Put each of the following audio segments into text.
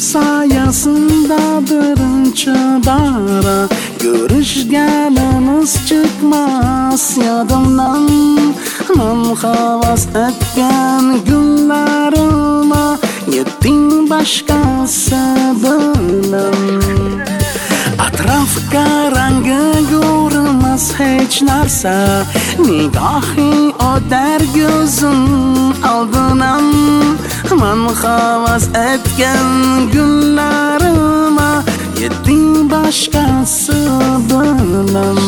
soyasında birinchi bara ko'rishganimiz chiqmas yodimdan. Men havas etgan kunlarima yetding boshqasi bilan. Atrofga rangi ko'rinmas hech narsa, nigohi o'tar ko'zim oldidan. Men havas etgan kunlarima yetding boshqasi bilan.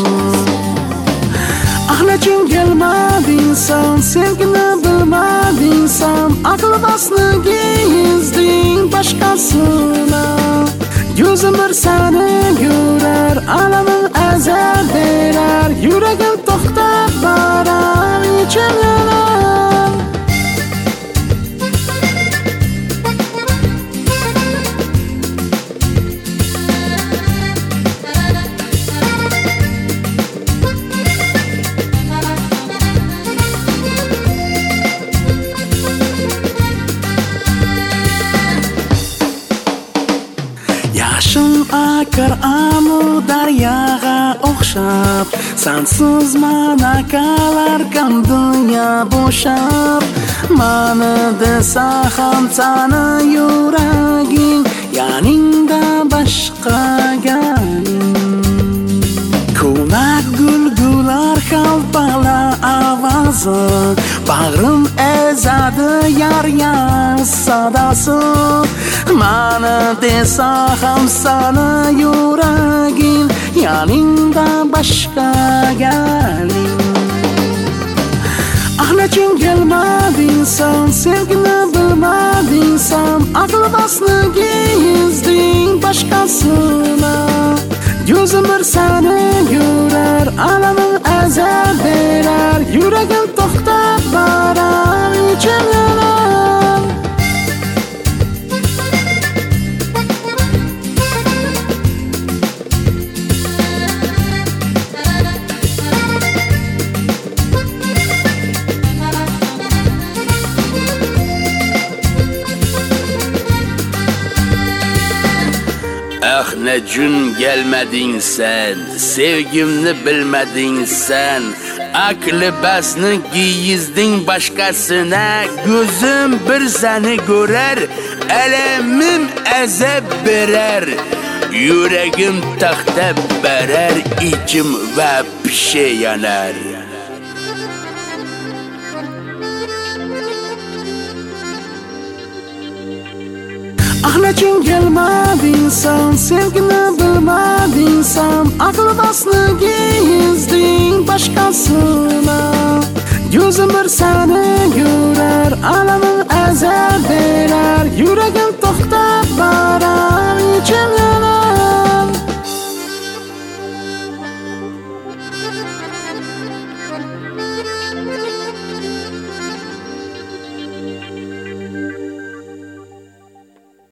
Ahlachim kelmading sen, sevgini bilmading sen, aql basnigi yezding boshqasini. Gözüm bir seni görer, alamın azar verer, yüreğim to'xtab borar, içim yanar. Yaşım akar amu daryaga o'xshab, sensiz mana qalarkan dünya bo'shab. Mani desa ham sani yuraging, yoningda boshqa galing. Ko'nak gulgular xalpalar ovozi, bag'rim ezadi yar sadosi. Mani desa ham sani yuraging, yoningda boshqa galing. Ahlachim kelmading sen, sevgini bilmading sen, aql basnigi yezding boshqasini. Gözüm bir seni görer, alamın azar verer, yüreğim to'xtab borar, içim yanar. Ah ne gün gelmedin sen, sevgimni bilmedin sen. Aklı basni giyizding başkasına, gözüm bir seni görer, elemim azap verer, yüreğim to'xtab borar, içim ve pişe yanar. Ahlachim kelmading sen, sevgini bilmading sen, aql basnigi yezding boshqasini. Gözüm bir seni görer, alamın azar verer, yüreğim to'xtab borar.